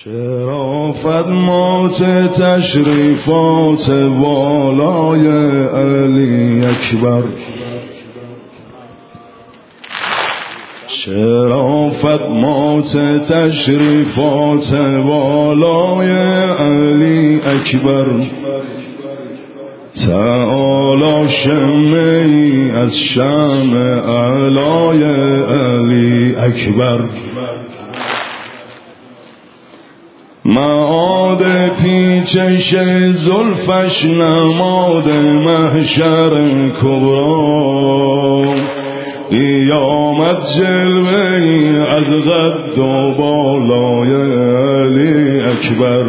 شرافت مات تشریفات والای علی اکبر، شرافت مات تشریفات والای علی اکبر، تعالی شمعی از شمع علای علی اکبر، معاد پیچش زلفش نماد محشر کبرا، قیامت جلوه‌ای از قد و بالای علی اکبر،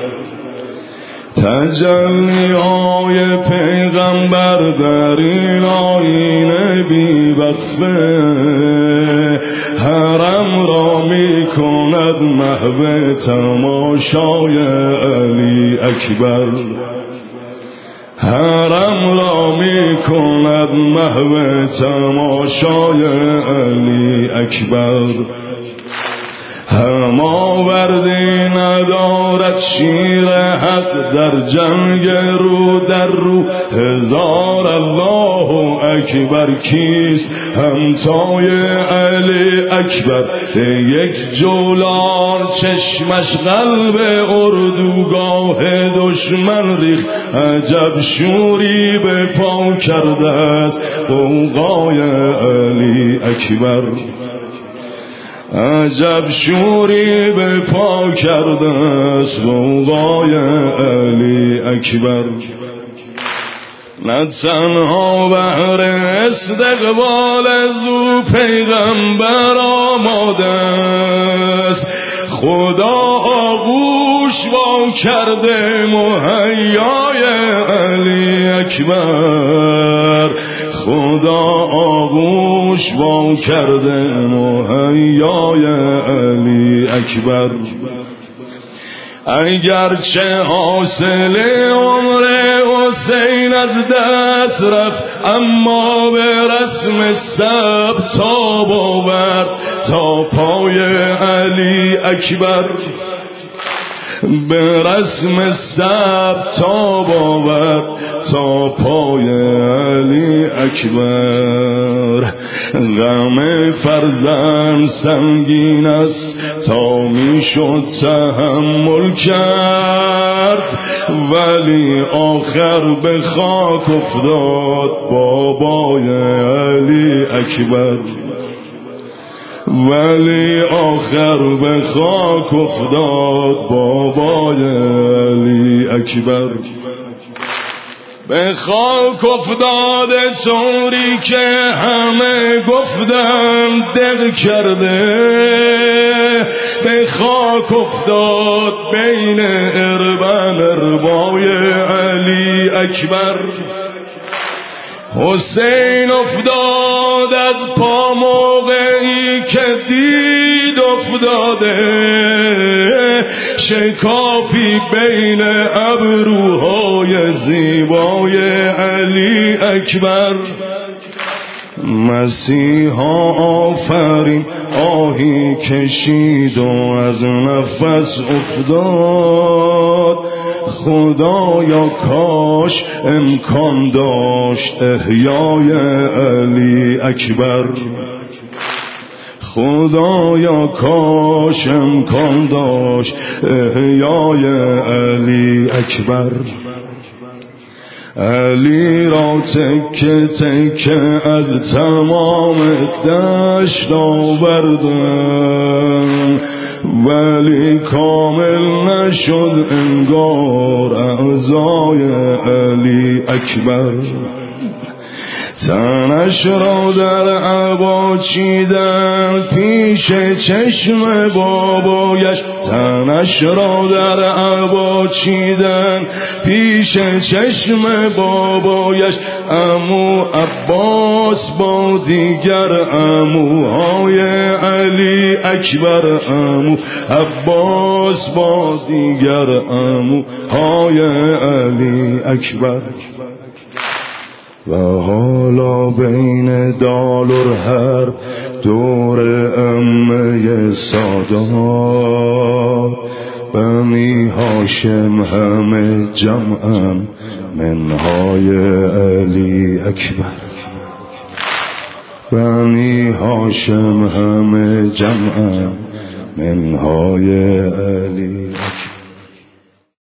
تجلی‌های پیغمبر در این آیینه بی وقفه، حرم را می کند محو تماشای علی اکبر، حرم را می کند محو تماشای علی اکبر، هماوردی ندارد شیر حق در جنگ رو در رو، هزار الله اکبر کیست همتای علی اکبر، یک جولان چشمش قلب اردوگاه دشمن ریخت، عجب شوری به پا کرده است غوغای علی اکبر، عجب شوری به پا کرده است غوغای علی اکبر، نه تنها بهر استقبال زو پیغمبر آماده است، خدا آغوش وا کرده مهیای علی اکبر، خدا آغوش وا کرده مهیای علی اکبر، اگرچه حاصل عمر حسین از دست رفت، اما به رسم سب تاب آورد تا پای علی اکبر، به رسم سب تاب آورد تا پای علی اکبر، غم فرزند سنگین است تا میشد تحمل کرد، ولی آخر به خاک افتاد بابای علی اکبر، ولی آخر به خاک افتاد بابای علی اکبر، به خاک افتاده طوری که همه گفتن دق کرده، به خاک افتاد بین اربن اربای علی اکبر، حسین افتاد از پا موقعی که دید افتاده، شکافی بین ابروهای زیبای علی اکبر، مسیحا آفرین آهی کشید و از نفس افتاد، خدایا کاش امکان داشت احیای علی اکبر، خدایا کاش امکان داشت احیای علی اکبر، علی را تکه تکه از تمام دشت آوردن، ولی کامل نشد انگار اعضای علی اکبر، تنش را در عبا چیدن پیش چشم بابایش، تنش را در عبا چیدن پیش چشم بابایش، عمو عباس با دیگر عموهای علی اکبر، عمو عباس با دیگر عموهای علی اکبر، و حالا بین دال و حرب دور امه سادات هاشم همه جمعن منهای علی اکبر بنی هاشم همه جمعن منهای علی اکبر